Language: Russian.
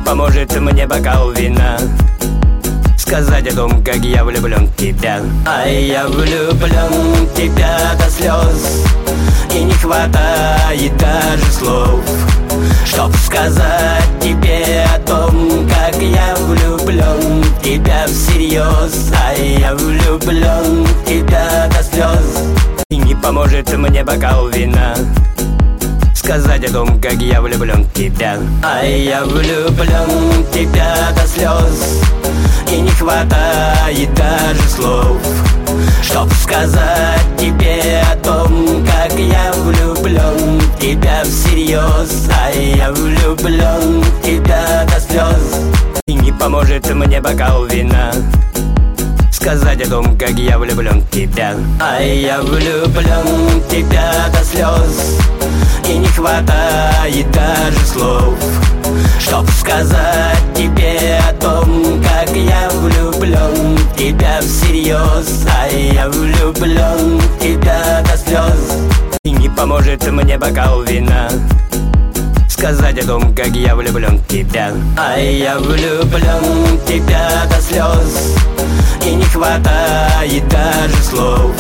поможет мне бокал вина сказать о том, как я влюблен в тебя. А я влюблен в тебя до слез, и не хватает даже слов, чтоб сказать тебе о том, как я влюблен в тебя всерьез. А я влюблен в тебя до слез, и не поможет мне бокал вина сказать о том, как я влюблен в тебя. А я влюблен в тебя до слез, и не хватает даже слов, чтоб сказать тебе о том, как я влюблен в тебя всерьез. А я влюблен в тебя до слез, и не поможет мне бокал вина сказать о том, как я влюблен в тебя. А я влюблен в тебя до слез, и не хватает даже слов, чтоб сказать тебе о том, как я влюблен в тебя всерьез. А я влюблен в тебя до слез, и не поможет мне бокал вина сказать о том, как я влюблен в тебя. А я влюблен в тебя до слез, и не хватает даже слов,